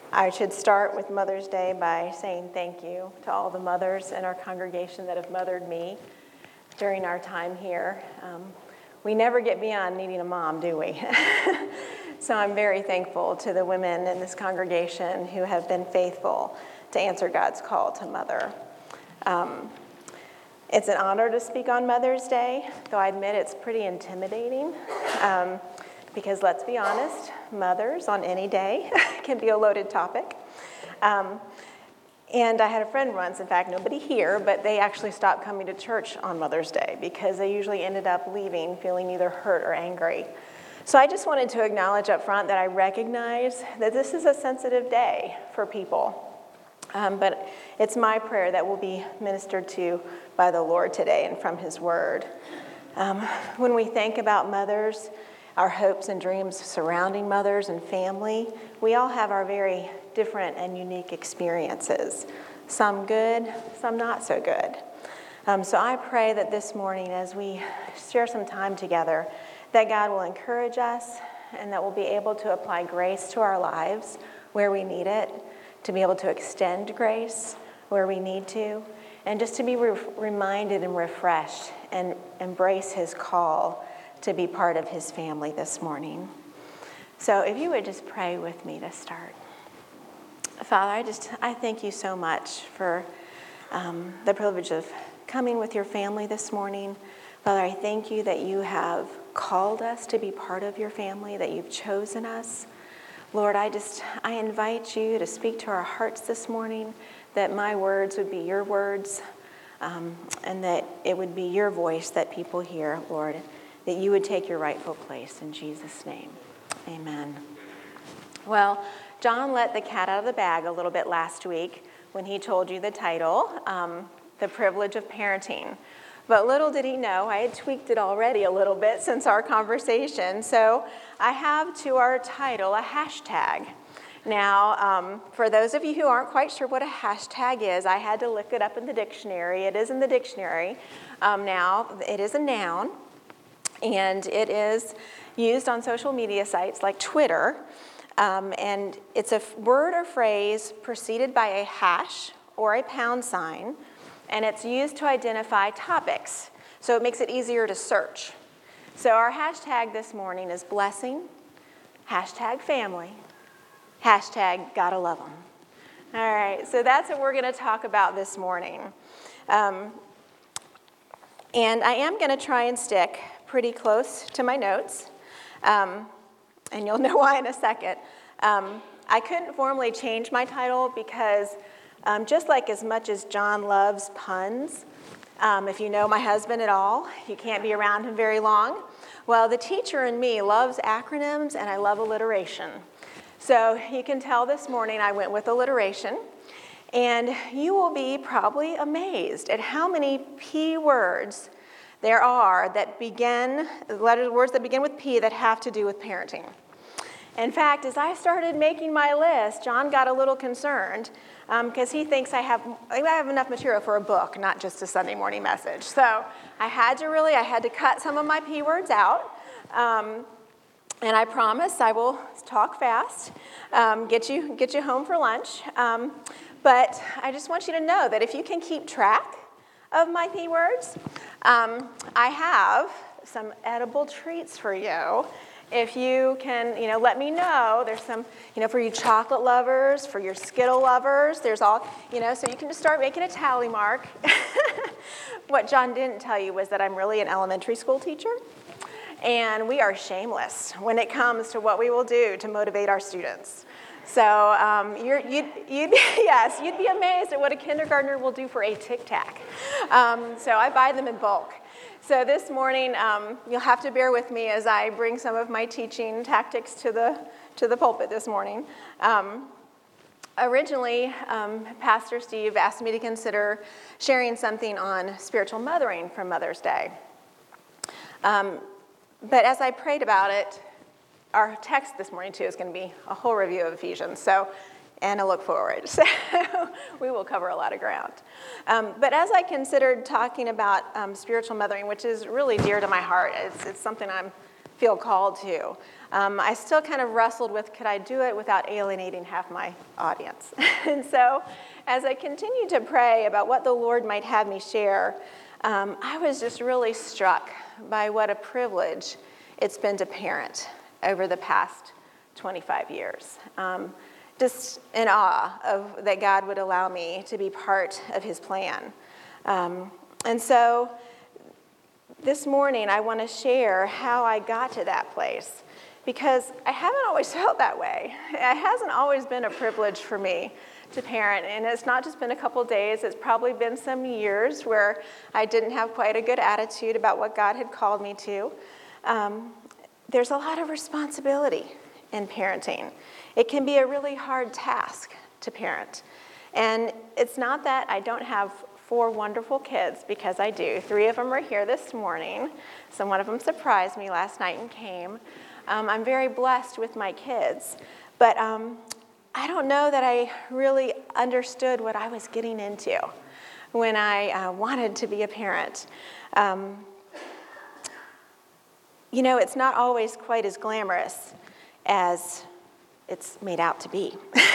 I should start with Mother's Day by saying thank you to all the mothers in our congregation that have mothered me during our time here. We never get beyond needing a mom, do we? So I'm very thankful to the women in this congregation who have been faithful to answer God's call to mother. It's an honor to speak on Mother's Day, though I admit it's pretty intimidating. Because let's be honest, mothers on any day can be a loaded topic. And I had a friend once, in fact, nobody here, but they actually stopped coming to church on Mother's Day because they usually ended up leaving feeling either hurt or angry. So I just wanted to acknowledge up front that I recognize that this is a sensitive day for people. But it's my prayer that will be ministered to by the Lord today and from His Word. When we think about mothers, our hopes and dreams surrounding mothers and family, we all have our very different and unique experiences. Some good, some not so good. So I pray that this morning as we share some time together, that God will encourage us and that we'll be able to apply grace to our lives where we need it, to be able to extend grace where we need to, and just to be reminded and refreshed and embrace His call to be part of His family this morning. So if you would just pray with me to start. Father, I thank you so much for the privilege of coming with your family this morning. Father, I thank you that you have called us to be part of your family, that you've chosen us. Lord, I invite you to speak to our hearts this morning, that my words would be your words, and that it would be your voice that people hear, Lord, that you would take your rightful place in Jesus' name. Amen. Well, John let the cat out of the bag a little bit last week when he told you the title, The Privilege of Parenting. But little did he know, I had tweaked it already a little bit since our conversation. So I have to our title a hashtag. Now, for those of you who aren't quite sure what a hashtag is, I had to look it up in the dictionary. It is in the dictionary. Now, it is a noun. And it is used on social media sites like Twitter. And it's a word or phrase preceded by a hash or a pound sign. And it's used to identify topics. So it makes it easier to search. So our hashtag this morning is blessing, hashtag family, hashtag gotta love them. All right, so that's what we're going to talk about this morning. And I am going to try and stick pretty close to my notes, and you'll know why in a second. I couldn't formally change my title because just like as much as John loves puns, if you know my husband at all, you can't be around him very long. Well, the teacher in me loves acronyms and I love alliteration. So you can tell this morning I went with alliteration. And you will be probably amazed at how many P words there are that begin, words that begin with P that have to do with parenting. In fact, as I started making my list, John got a little concerned because he thinks I have enough material for a book, not just a Sunday morning message. So I had to cut some of my P words out. And I promise I will talk fast, get you home for lunch. But I just want you to know that if you can keep track of my P words, I have some edible treats for you. If you can, let me know. There's some, for you chocolate lovers, for your Skittle lovers, there's all, so you can just start making a tally mark. What John didn't tell you was that I'm really an elementary school teacher. And we are shameless when it comes to what we will do to motivate our students. So you'd be amazed at what a kindergartner will do for a Tic Tac. So I buy them in bulk. So this morning, you'll have to bear with me as I bring some of my teaching tactics to the pulpit this morning. Originally, Pastor Steve asked me to consider sharing something on spiritual mothering for Mother's Day. But as I prayed about it, our text this morning, too, is going to be a whole review of Ephesians, and a look forward. So we will cover a lot of ground. But as I considered talking about spiritual mothering, which is really dear to my heart, it's something I'm feel called to. I still kind of wrestled with, could I do it without alienating half my audience? And so as I continued to pray about what the Lord might have me share, I was just really struck by what a privilege it's been to parent over the past 25 years. Just in awe of that God would allow me to be part of his plan. And so this morning I want to share how I got to that place, because I haven't always felt that way. It hasn't always been a privilege for me to parent, and it's not just been a couple days. It's probably been some years where I didn't have quite a good attitude about what God had called me to. There's a lot of responsibility in parenting. It can be a really hard task to parent. And it's not that I don't have 4 wonderful kids, because I do. 3 of them are here this morning. So one of them surprised me last night and came. I'm very blessed with my kids. But I don't know that I really understood what I was getting into when I wanted to be a parent. It's not always quite as glamorous as it's made out to be.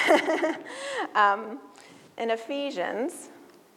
In Ephesians,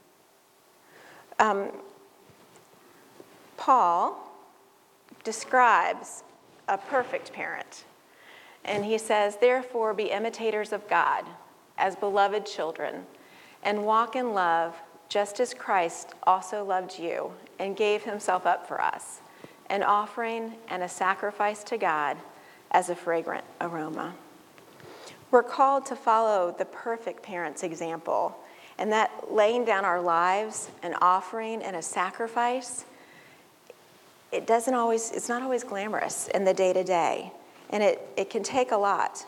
Paul describes a perfect parent. And he says, "Therefore be imitators of God as beloved children, and walk in love just as Christ also loved you and gave himself up for us, an offering and a sacrifice to God as a fragrant aroma." We're called to follow the perfect parent's example, and that laying down our lives, an offering and a sacrifice, it's not always glamorous in the day-to-day, and it can take a lot.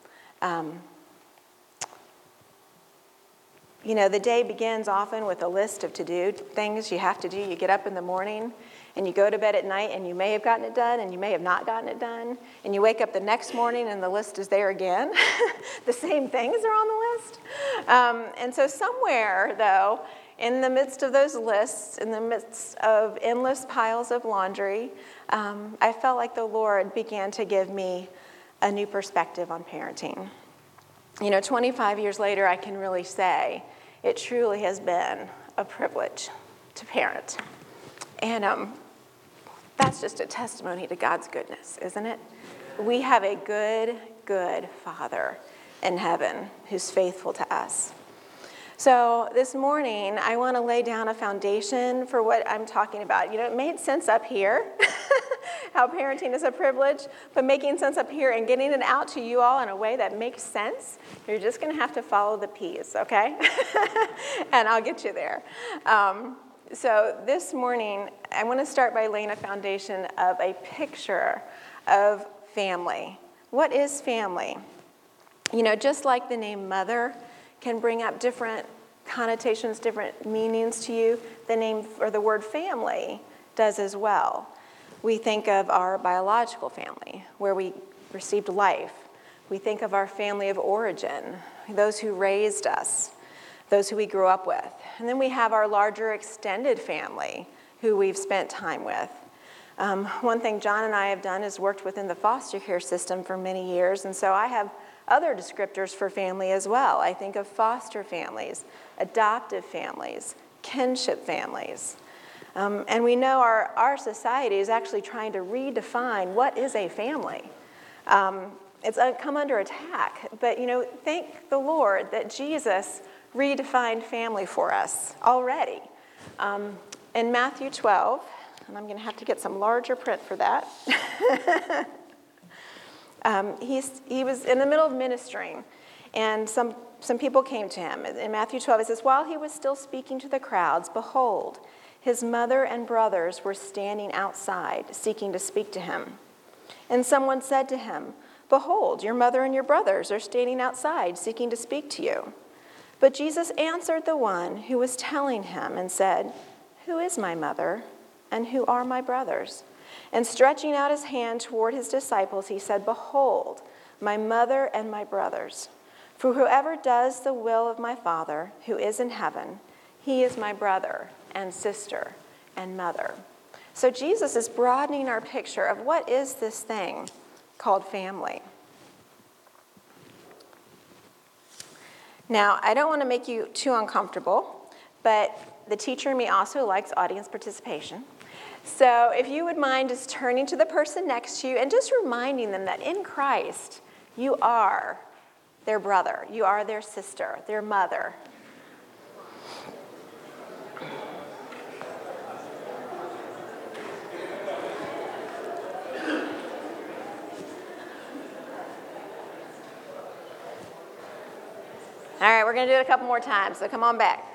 The day begins often with a list of to-do things you have to do. You get up in the morning, and you go to bed at night, and you may have gotten it done, and you may have not gotten it done, and you wake up the next morning, and the list is there again. The same things are on the list. And so somewhere, though, in the midst of those lists, in the midst of endless piles of laundry, I felt like the Lord began to give me a new perspective on parenting. 25 years later, I can really say it truly has been a privilege to parent. And that's just a testimony to God's goodness, isn't it? We have a good, good Father in heaven who's faithful to us. So this morning, I want to lay down a foundation for what I'm talking about. It made sense up here, how parenting is a privilege, but making sense up here and getting it out to you all in a way that makes sense, you're just going to have to follow the P's, okay? And I'll get you there. So this morning, I want to start by laying a foundation of a picture of family. What is family? Just like the name mother can bring up different connotations, different meanings to you, the name or the word family does as well. We think of our biological family, where we received life. We think of our family of origin, those who raised us, those who we grew up with. And then we have our larger extended family, who we've spent time with. One thing John and I have done is worked within the foster care system for many years, and so I have other descriptors for family as well. I think of foster families, adoptive families, kinship families. And we know our society is actually trying to redefine what is a family. It's come under attack, but thank the Lord that Jesus redefined family for us already. In Matthew 12, and I'm going to have to get some larger print for that. He was in the middle of ministering, and some people came to him. In Matthew 12, it says, "While he was still speaking to the crowds, behold, his mother and brothers were standing outside, seeking to speak to him. And someone said to him, 'Behold, your mother and your brothers are standing outside, seeking to speak to you.' But Jesus answered the one who was telling him and said, 'Who is my mother, and who are my brothers?' And stretching out his hand toward his disciples, he said, 'Behold, my mother and my brothers. For whoever does the will of my Father who is in heaven, he is my brother and sister and mother.'" So Jesus is broadening our picture of what is this thing called family. Now, I don't want to make you too uncomfortable, but the teacher in me also likes audience participation. So if you would mind just turning to the person next to you and just reminding them that in Christ, you are their brother, you are their sister, their mother. All right, we're going to do it a couple more times, so come on back.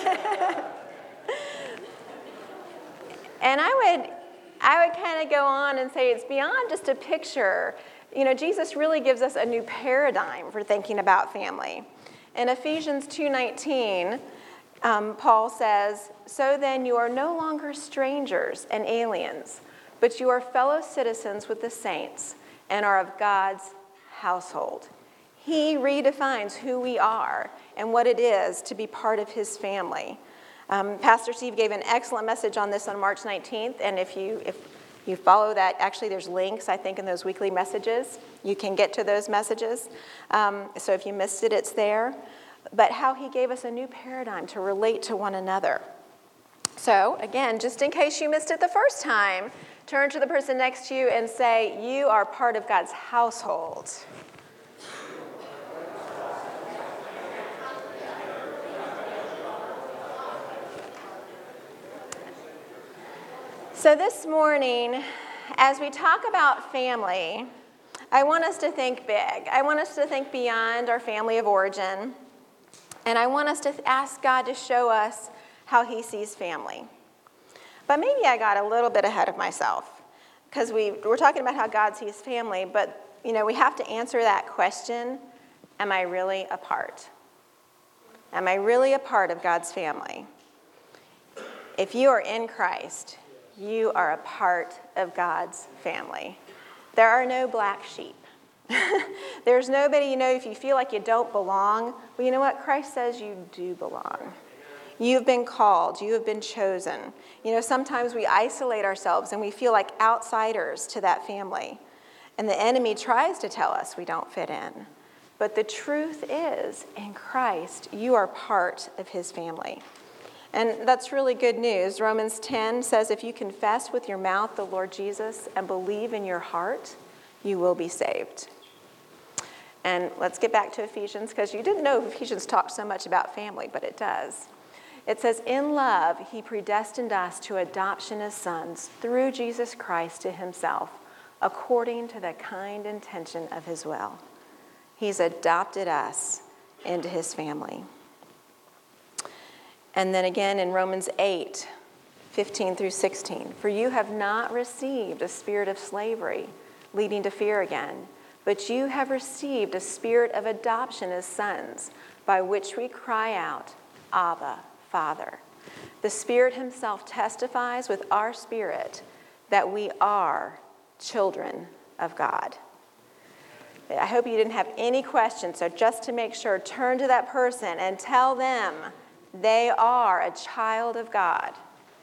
And I would kind of go on and say it's beyond just a picture. You know, Jesus really gives us a new paradigm for thinking about family. In Ephesians 2:19, Paul says, "So then you are no longer strangers and aliens, but you are fellow citizens with the saints and are of God's household." He redefines who we are and what it is to be part of his family. Pastor Steve gave an excellent message on this on March 19th, and if you follow that, actually there's links, I think, in those weekly messages. You can get to those messages. So if you missed it, it's there. But how he gave us a new paradigm to relate to one another. So again, just in case you missed it the first time, turn to the person next to you and say, you are part of God's household. So this morning, as we talk about family, I want us to think big. I want us to think beyond our family of origin. And I want us to ask God to show us how he sees family. But maybe I got a little bit ahead of myself, because we're talking about how God sees family, but we have to answer that question, am I really a part? Am I really a part of God's family? If you are in Christ, you are a part of God's family. There are no black sheep. There's nobody, if you feel like you don't belong, well, you know what? Christ says you do belong. You've been called. You have been chosen. Sometimes we isolate ourselves and we feel like outsiders to that family. And the enemy tries to tell us we don't fit in. But the truth is, in Christ, you are part of his family. And that's really good news. Romans 10 says, if you confess with your mouth the Lord Jesus and believe in your heart, you will be saved. And let's get back to Ephesians, because you didn't know Ephesians talked so much about family, but it does. It says, in love, he predestined us to adoption as sons through Jesus Christ to himself, according to the kind intention of his will. He's adopted us into his family. And then again in Romans 8, 15 through 16, for you have not received a spirit of slavery, leading to fear again, but you have received a spirit of adoption as sons, by which we cry out, Abba, Father. The Spirit himself testifies with our spirit that we are children of God. I hope you didn't have any questions, so just to make sure, turn to that person and tell them they are a child of God.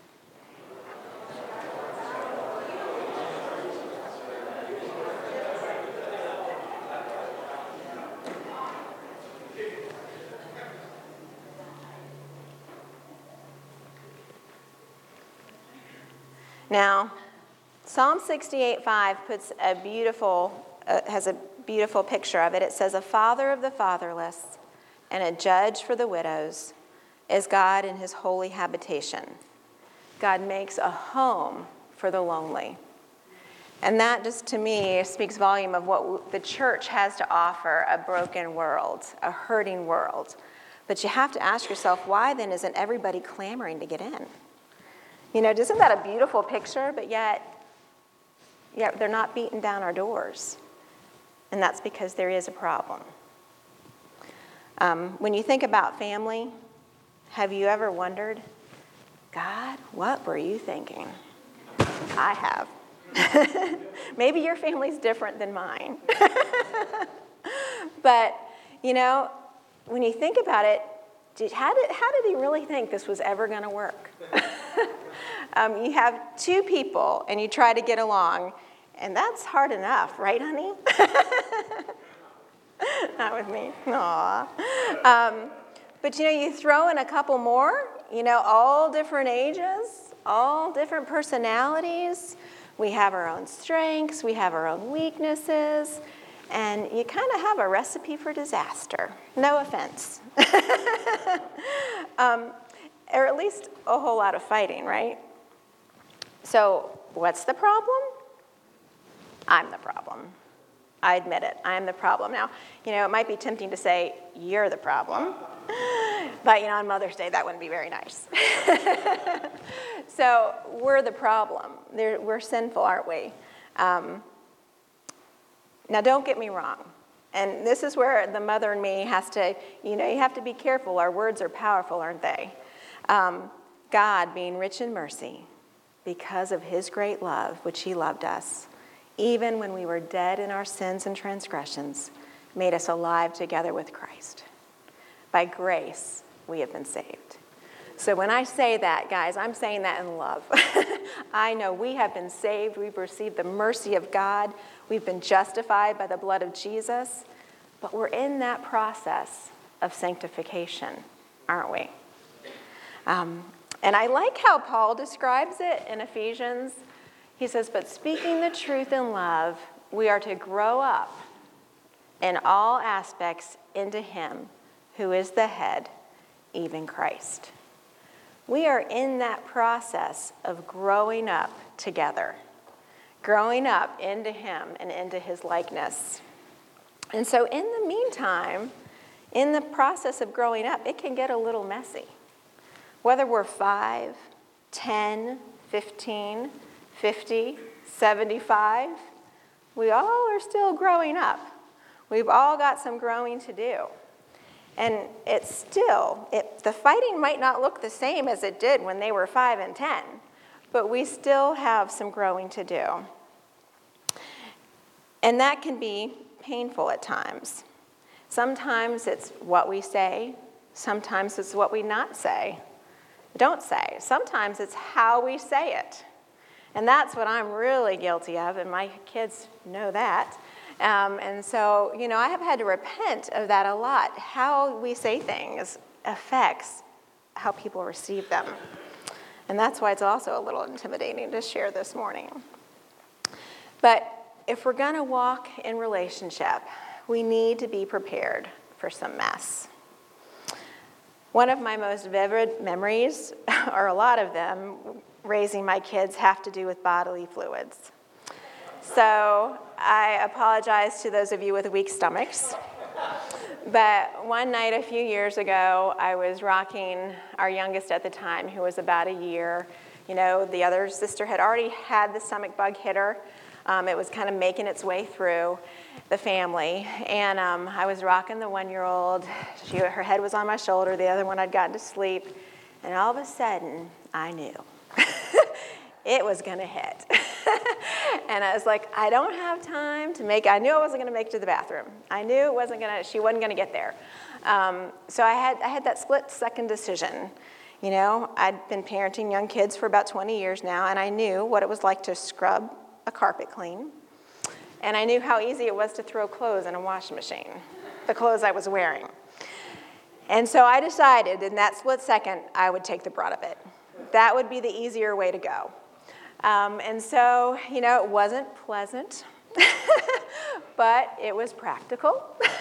Now, Psalm 68:5 has a beautiful picture of it. It says, a father of the fatherless and a judge for the widows is God in his holy habitation. God makes a home for the lonely. And that just, to me, speaks volume of what the church has to offer a broken world, a hurting world. But you have to ask yourself, why then isn't everybody clamoring to get in? Isn't that a beautiful picture? But yet they're not beating down our doors. And that's because there is a problem. When you think about family, have you ever wondered, God, what were you thinking? I have. Maybe your family's different than mine. But, when you think about it, how did he really think this was ever going to work? You have two people and you try to get along, and that's hard enough, right, honey? Not with me. Aw. But you throw in a couple more, all different ages, all different personalities. We have our own strengths, we have our own weaknesses, and you kind of have a recipe for disaster. No offense. Or at least a whole lot of fighting, right? So what's the problem? I'm the problem. I admit it. I'm the problem. Now, it might be tempting to say, you're the problem. But, on Mother's Day, that wouldn't be very nice. So we're the problem. We're sinful, aren't we? Now, don't get me wrong. And this is where the mother in me has to, you have to be careful. Our words are powerful, aren't they? God, being rich in mercy, because of his great love, which he loved us, even when we were dead in our sins and transgressions, made us alive together with Christ. By grace, we have been saved. So when I say that, guys, I'm saying that in love. I know we have been saved. We've received the mercy of God. We've been justified by the blood of Jesus. But we're in that process of sanctification, aren't we? And I like how Paul describes it in Ephesians. He says, but speaking the truth in love, we are to grow up in all aspects into him who is the head, even Christ. We are in that process of growing up together, growing up into him and into his likeness. And so in the meantime, in the process of growing up, it can get a little messy. Whether we're 5, 10, 15, 50, 75, we all are still growing up. We've all got some growing to do. And the fighting might not look the same as it did when they were 5 and 10, but we still have some growing to do. And that can be painful at times. Sometimes it's what we say. Sometimes it's what we don't say. Sometimes it's how we say it. And that's what I'm really guilty of, and my kids know that. And so, I have had to repent of that a lot. How we say things affects how people receive them. And that's why it's also a little intimidating to share this morning. But if we're going to walk in relationship, we need to be prepared for some mess. One of my most vivid memories, or a lot of them, raising my kids have to do with bodily fluids. So I apologize to those of you with weak stomachs. But one night a few years ago, I was rocking our youngest at the time, who was about a year. The other sister had already had the stomach bug hit her. It was kind of making its way through the family. And I was rocking the 1-year-old. Her head was on my shoulder. The other one I'd gotten to sleep. And all of a sudden, I knew. It was going to hit. And I was like, I don't have time to I knew I wasn't going to make it to the bathroom. I knew she wasn't going to get there. So I had that split-second decision. I'd been parenting young kids for about 20 years now, and I knew what it was like to scrub a carpet clean. And I knew how easy it was to throw clothes in a washing machine, the clothes I was wearing. And so I decided in that split second, I would take the brunt of it. That would be the easier way to go. And so, it wasn't pleasant, but it was practical.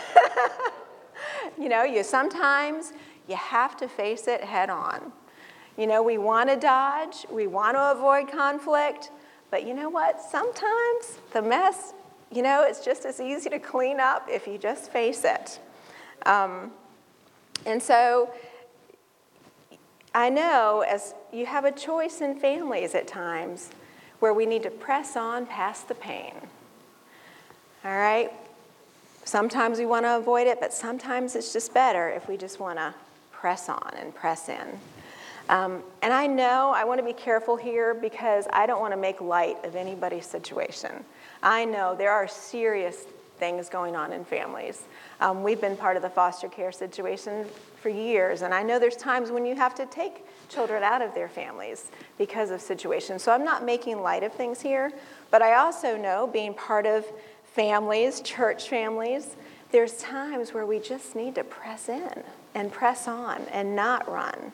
Sometimes you have to face it head on. We want to dodge, we want to avoid conflict, but you know what? Sometimes the mess, it's just as easy to clean up if you just face it. And so I know as you have a choice in families at times where we need to press on past the pain. All right? Sometimes we want to avoid it, but sometimes it's just better if we just want to press on and press in. And I know I want to be careful here because I don't want to make light of anybody's situation. I know there are serious things going on in families. We've been part of the foster care situation for years, and I know there's times when you have to take children out of their families because of situations. So I'm not making light of things here, but I also know, being part of families, church families, there's times where we just need to press in and press on and not run,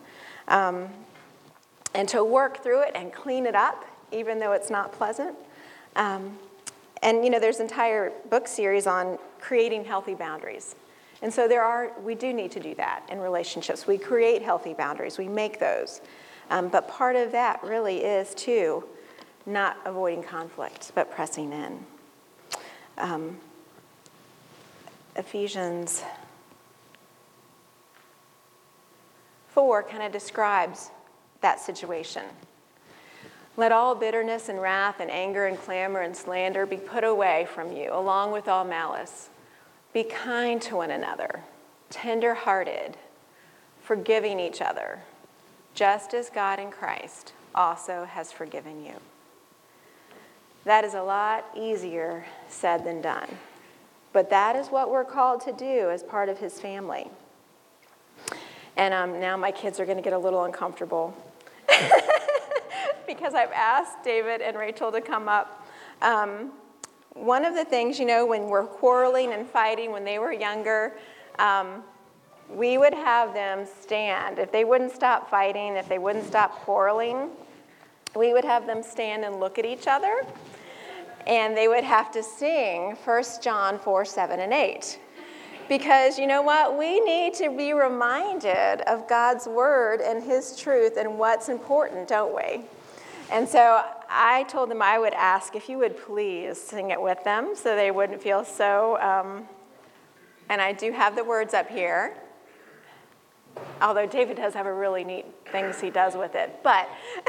and to work through it and clean it up, even though it's not pleasant. And there's an entire book series on creating healthy boundaries. And so we do need to do that in relationships. We create healthy boundaries, we make those. But part of that really is, too, not avoiding conflict, but pressing in. Ephesians 4 kind of describes that situation. Let all bitterness and wrath and anger and clamor and slander be put away from you, along with all malice. Be kind to one another, tender-hearted, forgiving each other, just as God in Christ also has forgiven you. That is a lot easier said than done. But that is what we're called to do as part of his family. And now my kids are going to get a little uncomfortable because I've asked David and Rachel to come up. One of the things, when we're quarreling and fighting when they were younger, we would have them stand. If they wouldn't stop fighting, if they wouldn't stop quarreling, we would have them stand and look at each other. And they would have to sing 1 John 4, 7, and 8. Because you know what? We need to be reminded of God's word and his truth and what's important, don't we? And so I told them I would ask if you would please sing it with them so they wouldn't feel so, and I do have the words up here, although David does have a really neat things he does with it. But,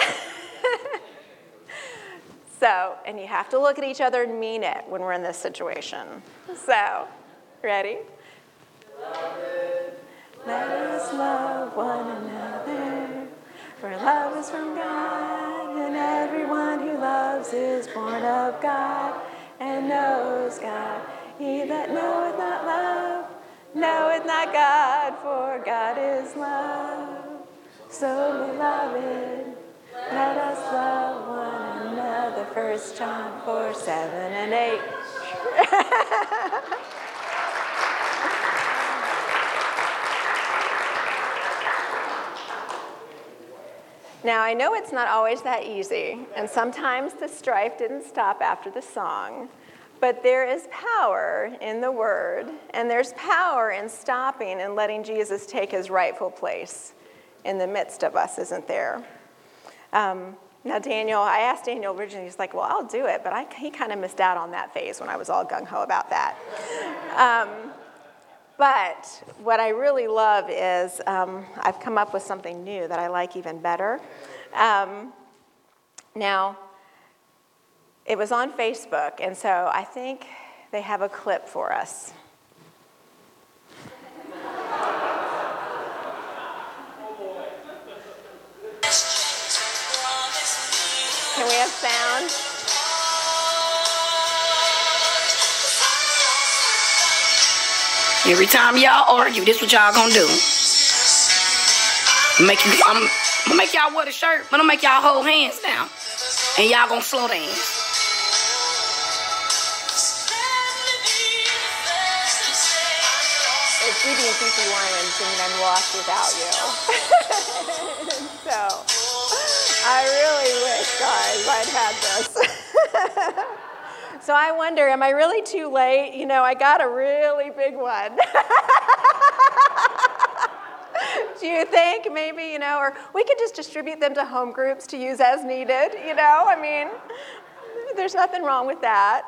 and you have to look at each other and mean it when we're in this situation. So, ready? Beloved, let us love one another, for love is from God, and everyone who loves is born of God and knows God. He that knoweth not love knoweth not God, for God is love. So, beloved, let us love one another. 1 John 4, 7, and 8. Now, I know it's not always that easy, and sometimes the strife didn't stop after the song, but there is power in the word, and there's power in stopping and letting Jesus take his rightful place in the midst of us, isn't there? Now, Daniel, I asked Daniel originally, he's like, well, I'll do it, but he kind of missed out on that phase when I was all gung-ho about that. But what I really love is I've come up with something new that I like even better. Now, it was on Facebook, and so I think they have a clip for us. Can we have sound? Every time y'all argue, this what y'all gonna do. I'm gonna make y'all wear the shirt, but I'm gonna make y'all hold hands now. And y'all gonna slow dance. It's Phoebe and Cece Wyman singing I'm Lost Without You. So, I really wish, guys, I'd had this. So I wonder, am I really too late? I got a really big one. Do you think maybe, or we could just distribute them to home groups to use as needed, I mean, there's nothing wrong with that.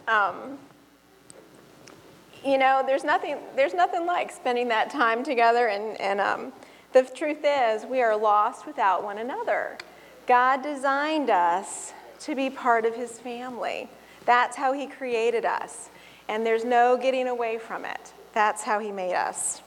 There's nothing like spending that time together, and the truth is we are lost without one another. God designed us to be part of his family. That's how he created us, and there's no getting away from it. That's how he made us.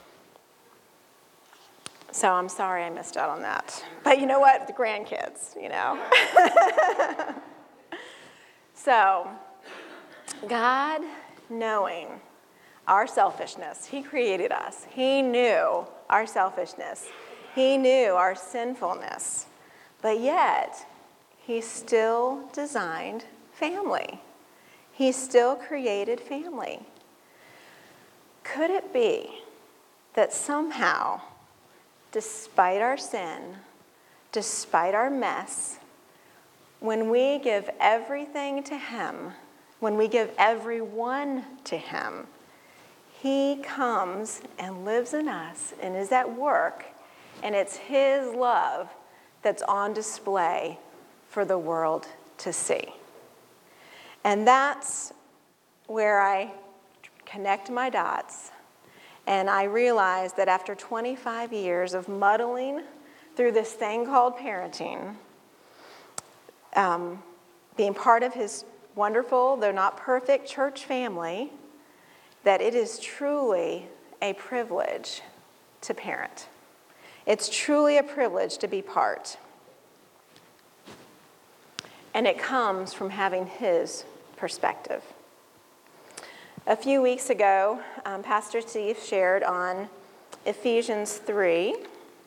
So I'm sorry I missed out on that. But you know what? The grandkids, So God knowing our selfishness. He created us. He knew our selfishness. He knew our sinfulness. But yet, he still designed family. He still created family. Could it be that somehow, despite our sin, despite our mess, when we give everything to him, when we give everyone to him, he comes and lives in us and is at work, and it's his love that's on display for the world to see. And that's where I connect my dots, and I realize that after 25 years of muddling through this thing called parenting, being part of his wonderful, though not perfect, church family, that it is truly a privilege to parent. It's truly a privilege to be part. And it comes from having his perspective. A few weeks ago, Pastor Steve shared on Ephesians 3.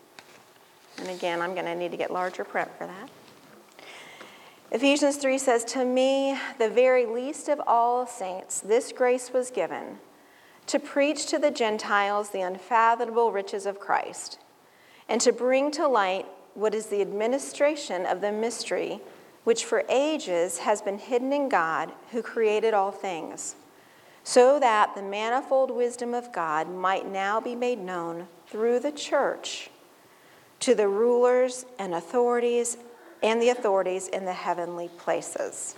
And again, I'm going to need to get larger print for that. Ephesians 3 says, "To me, the very least of all saints, this grace was given, to preach to the Gentiles the unfathomable riches of Christ, and to bring to light what is the administration of the mystery, which for ages has been hidden in God, who created all things, so that the manifold wisdom of God might now be made known through the church to the rulers and the authorities in the heavenly places."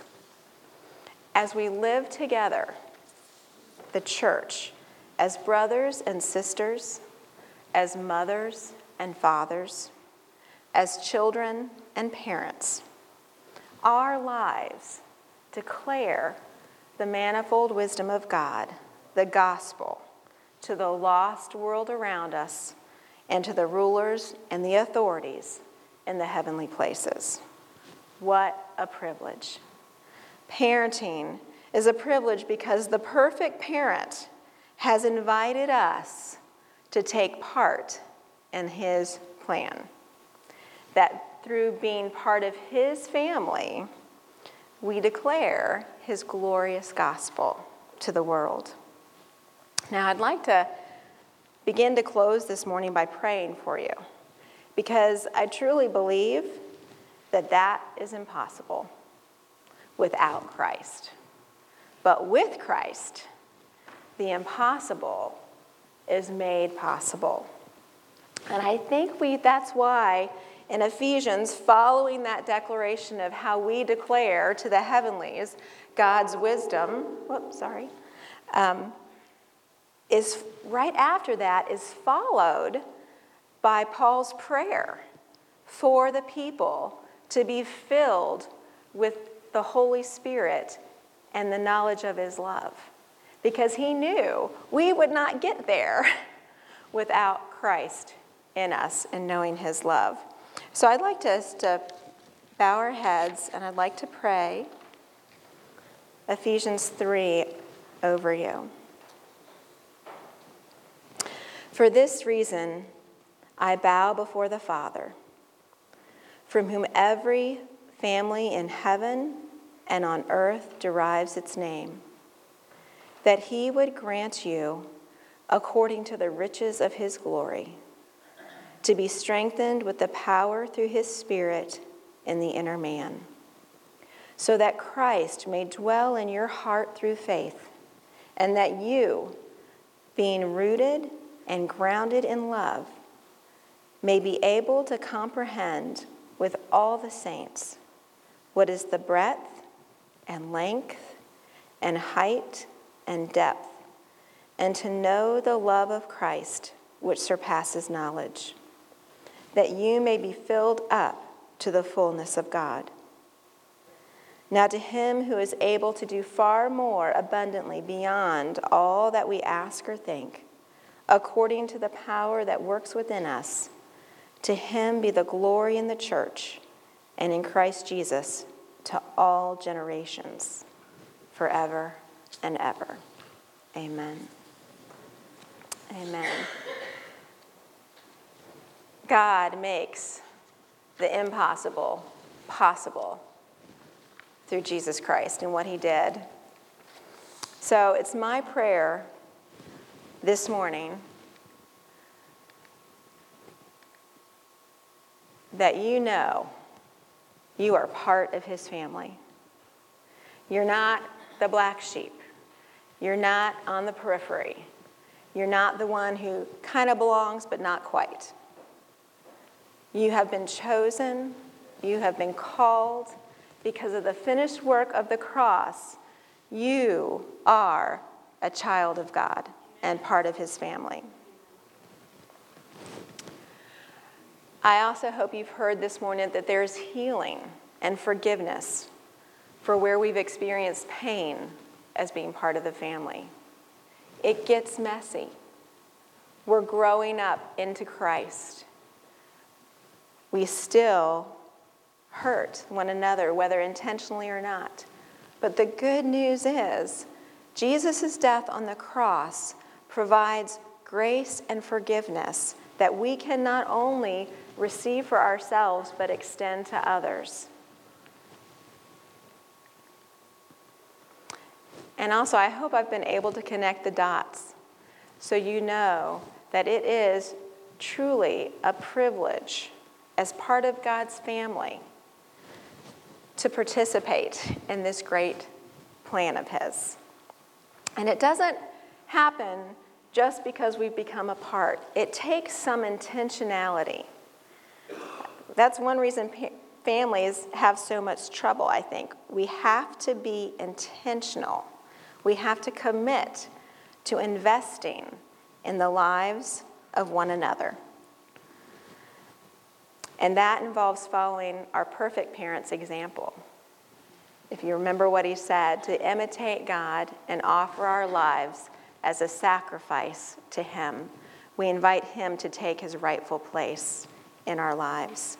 As we live together, the church, as brothers and sisters, as mothers and fathers, as children and parents, our lives declare the manifold wisdom of God, the gospel, to the lost world around us and to the rulers and the authorities in the heavenly places. What a privilege. Parenting is a privilege because the perfect parent has invited us to take part in his plan. That through being part of his family, we declare his glorious gospel to the world. Now, I'd like to begin to close this morning by praying for you, because I truly believe that that is impossible without Christ. But with Christ, the impossible is made possible. And I think that's why in Ephesians, following that declaration of how we declare to the heavenlies God's wisdom, is right after that is followed by Paul's prayer for the people to be filled with the Holy Spirit and the knowledge of his love. Because he knew we would not get there without Christ in us and knowing his love. So I'd like us to bow our heads, and I'd like to pray Ephesians 3 over you. "For this reason, I bow before the Father, from whom every family in heaven and on earth derives its name, that he would grant you, according to the riches of his glory, to be strengthened with the power through his Spirit in the inner man, so that Christ may dwell in your heart through faith, and that you, being rooted and grounded in love, may be able to comprehend with all the saints what is the breadth and length and height and depth, and to know the love of Christ, which surpasses knowledge, that you may be filled up to the fullness of God. Now to him who is able to do far more abundantly beyond all that we ask or think, according to the power that works within us, to him be the glory in the church and in Christ Jesus to all generations, forever and ever. Amen. Amen. God makes the impossible possible through Jesus Christ and what he did. So it's my prayer this morning that you know you are part of his family. You're not the black sheep. You're not on the periphery. You're not the one who kind of belongs but not quite. You have been chosen. You have been called. Because of the finished work of the cross, you are a child of God and part of his family. I also hope you've heard this morning that there's healing and forgiveness for where we've experienced pain as being part of the family. It gets messy. We're growing up into Christ. We still hurt one another, whether intentionally or not. But the good news is, Jesus' death on the cross provides grace and forgiveness that we can not only receive for ourselves, but extend to others. And also, I hope I've been able to connect the dots so you know that it is truly a privilege as part of God's family to participate in this great plan of his. And it doesn't happen just because we've become a part. It takes some intentionality. That's one reason families have so much trouble, I think. We have to be intentional. We have to commit to investing in the lives of one another. And that involves following our perfect parent's example. If you remember what he said, to imitate God and offer our lives as a sacrifice to him, we invite him to take his rightful place in our lives.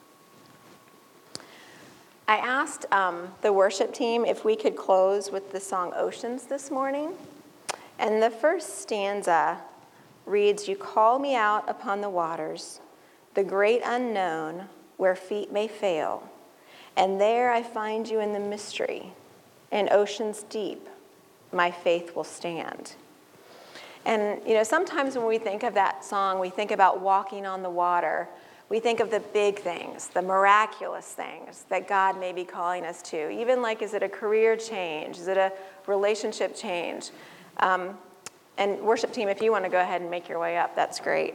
I asked the worship team if we could close with the song Oceans this morning. And the first stanza reads, "You call me out upon the waters, the great unknown where feet may fail. And there I find you in the mystery, in oceans deep, my faith will stand." And, sometimes when we think of that song, we think about walking on the water. We think of the big things, the miraculous things that God may be calling us to. Even like, is it a career change? Is it a relationship change? And worship team, if you want to go ahead and make your way up, that's great.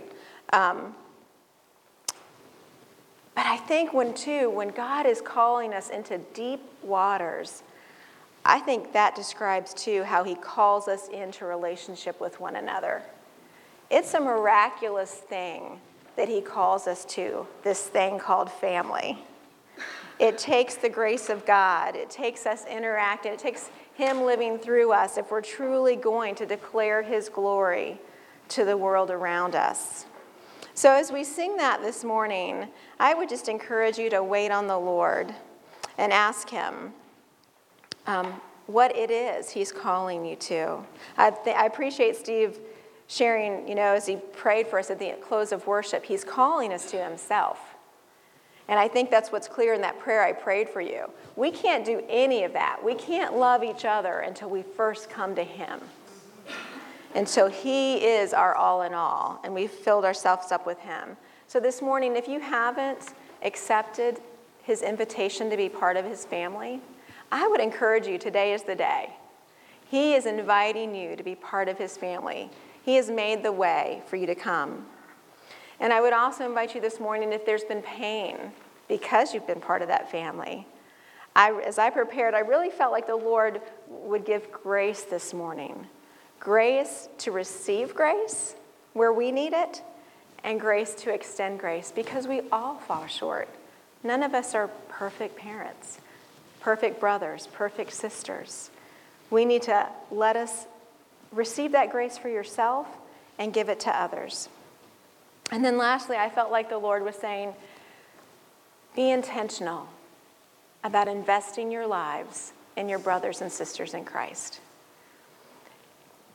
But I think when God is calling us into deep waters, I think that describes, too, how he calls us into relationship with one another. It's a miraculous thing that he calls us to, this thing called family. It takes the grace of God. It takes us interacting. It takes him living through us if we're truly going to declare his glory to the world around us. So as we sing that this morning, I would just encourage you to wait on the Lord and ask him what it is he's calling you to. I appreciate Steve sharing, as he prayed for us at the close of worship, he's calling us to himself. And I think that's what's clear in that prayer I prayed for you. We can't do any of that. We can't love each other until we first come to him. And so he is our all in all, and we've filled ourselves up with him. So this morning, if you haven't accepted his invitation to be part of his family, I would encourage you, today is the day. He is inviting you to be part of his family. He has made the way for you to come. And I would also invite you this morning, if there's been pain because you've been part of that family. As I prepared, I really felt like the Lord would give grace this morning. Grace to receive grace where we need it, and grace to extend grace, because we all fall short. None of us are perfect parents, perfect brothers, perfect sisters. We need to let us receive that grace for yourself and give it to others. And then lastly, I felt like the Lord was saying, be intentional about investing your lives in your brothers and sisters in Christ.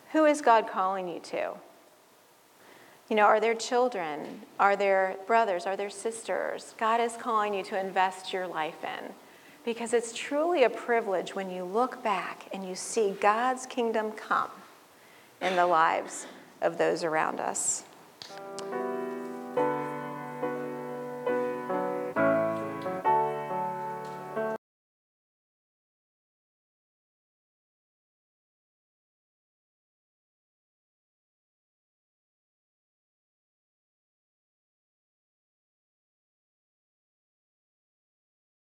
Who is God calling you to? You know, are there children? Are there brothers? Are there sisters? God is calling you to invest your life in, because it's truly a privilege when you look back and you see God's kingdom come in the lives of those around us.